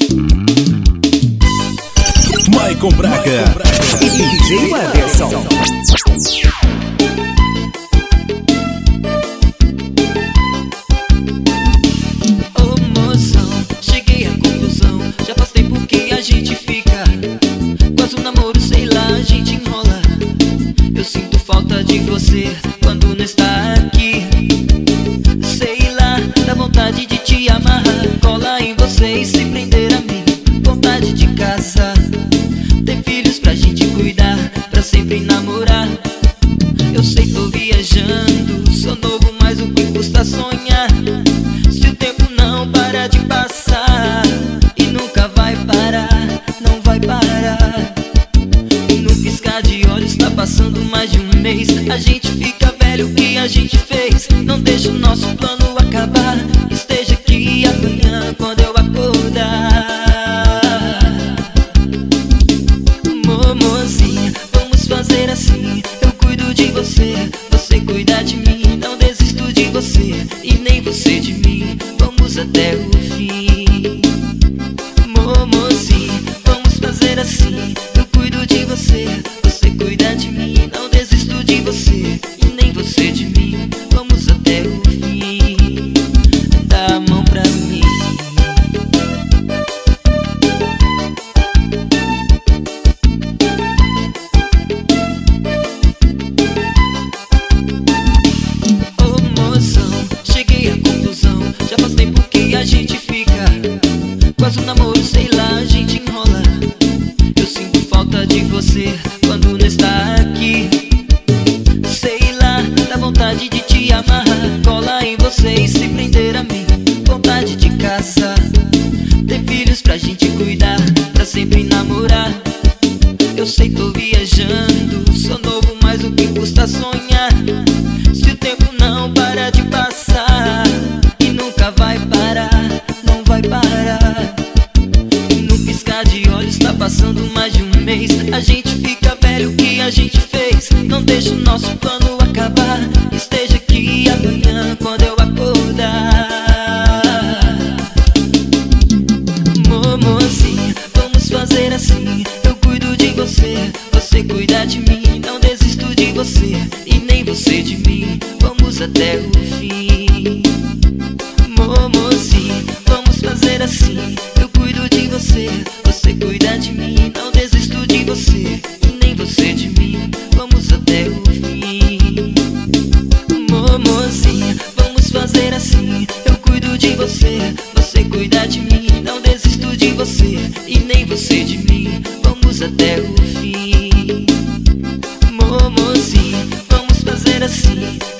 Maicon Braga e DJ Anderson. Ô mozão, cheguei à conclusão. Já faz tempo que a gente fica. Quase um namoro, sei lá, a gente enrola. Eu sinto falta de você quando não está aqui. Sei lá, dá vontade de te amarrar, colar em você e se prender a mim. Vontade de casar, ter filhos pra gente cuidar, pra sempre namorar. Eu sei, tô viajando, sou novo, mas o que custa sonhar? Se o tempo não para de passar, e nunca vai parar, não vai parar. No piscar de olhos tá passando mais de um mês. A gente fica velho, o que a gente fez? Não deixa o nosso plano acabar. Esteja aqui amanhã quando eu acordar. Mocinha, vamos fazer assim. Eu cuido de você, você cuida de mim. Não desisto de você e nem você de mim. Vamos até o fim. Mocinha, vamos fazer assim. Eu cuido de você, você cuida de mim. Não desisto de você e nem você de mim. Vamos até o fim. Dá a mão pra mim. Ô mozão, cheguei à conclusão. Já faz tempo que a gente fica. Quase um namoro, sei lá, a gente enrola. Eu sinto falta de você quando não está aqui. Sei lá, dá vontade de te amarrar, colar em você e se prender a mim. Vontade de casar, ter filhos pra gente cuidar, pra sempre namorar. Eu sei, tô viajando, sou novo, mas o que custa sonhar? Se o tempo não para de passar, e nunca vai parar, não vai parar. No piscar de olhos tá passando mais de um mês. A gente fica velho, o que a gente fez? Não deixa o nosso plano acabar. Esteja aqui amanhã quando eu acordar. Mocinha, vamos fazer assim. Eu cuido de você, você cuida de mim. Não desisto de você e nem você de mim. Vamos até o fim. Mocinha, vamos fazer assim. Eu cuido de você, você cuida de mim. Não desisto de você e nem você de mim. Vamos até o fim. Mocinha, vamos fazer assim. Eu cuido de você, você cuida de mim. Não desisto de você e nem você de mim. Vamos até o fim. Mocinha, vamos fazer assim.